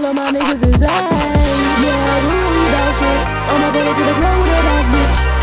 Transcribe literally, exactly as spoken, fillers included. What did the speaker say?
all of my niggas is high. Yeah, we really bout shit. I'ma pull it to the club with a bounce, bitch.